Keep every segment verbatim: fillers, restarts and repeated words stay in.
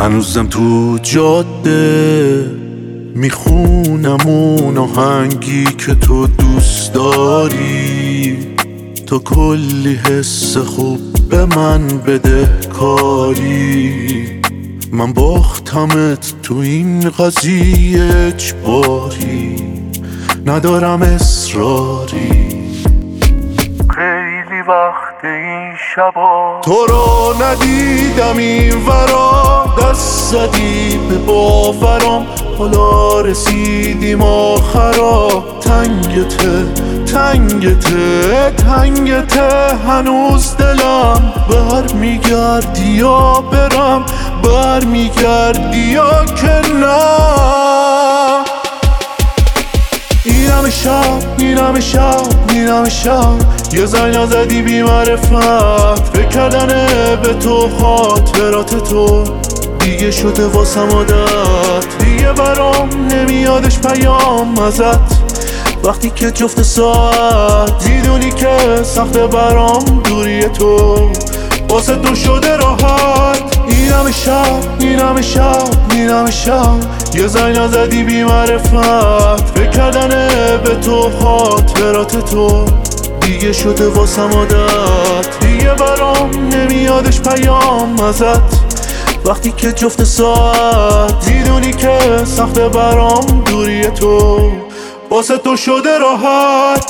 هنوزم تو جاده میخونم اون آهنگی که تو دوست داری. تو کلی حس خوب به من بده کاری. من باختمت تو این قضیه اجباری، ندارم اصراری. خیلی وقت این شبا تو رو ندیدم این ورا، دست زدی به باورم حالا رسیدیم آخرا. تنگته تنگته تنگته هنوز دلم، بر میگردی یا برم، بر میگردی یا که نه. این همه شب این همه شب این همه شب یه زنگ نزدی بی معرفت. فکر کردنه به تو خاطرات تو دیگه شده واسم عادت. دیگه برام نمیادش پیام ازت وقتی که جفت ساعت. میدونی که سخته برام دوری تو، واسه تو شده راحت. این همه شب این همه شب این همه شب یه زنگ نزدی بی معرفت. فکر کردنه به تو خاطرات تو دیگه شده واسم عادت. دیگه برام نمیادش پیام ازت وقتی که جفت ساعت. میدونی که سخته برام دوری تو، واسه تو شده راحت.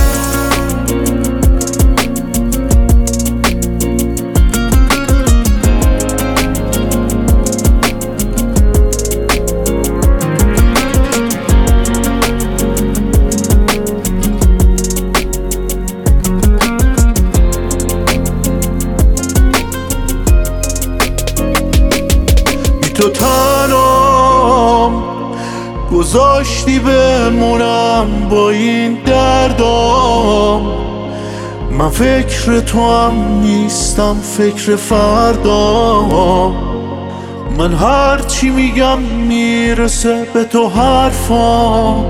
تو تنام گذاشتی بمونم با این دردام. من فکر تو هم نیستم، فکر فردام. من هرچی میگم میرسه به تو حرفام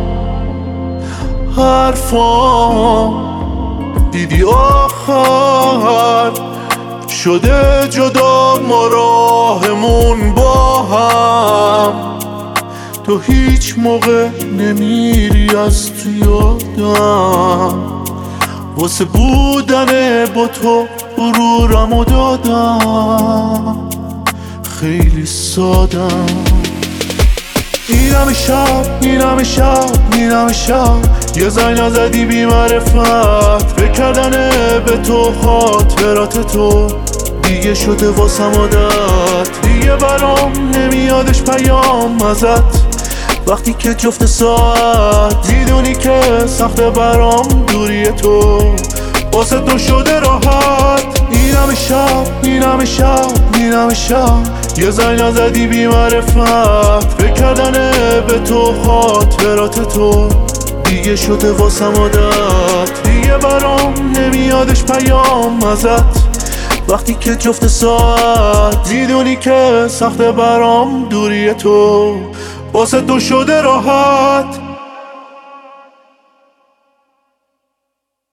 حرفام. دیدی آخر شده جدا ما راهمون با هم. تو هیچ موقع نمیری از تو یادم، واسه بودن با تو غرورمو دادم. خیلی سادم. این همه شب این همه شب این همه شب یه زنگ نزدی بی معرفت. فکر کردنه به تو خاطرات تو دیگه شده واسم عادت. دیگه برام نمیادش پیام ازت وقتی که جفت ساعت. میدونی که سخته برام دوری تو، واسه تو شده راحت. این همه شب این همه شب این همه شب یه زنگ نزدی بی معرفت. فکر کردنه به تو خاطرات تو دیگه شده واسم عادت. دیگه برام نمیادش پیام ازت وقتی که جفت ساعت. میدونی که سخته برام دوری تو، واسه تو شده راحت.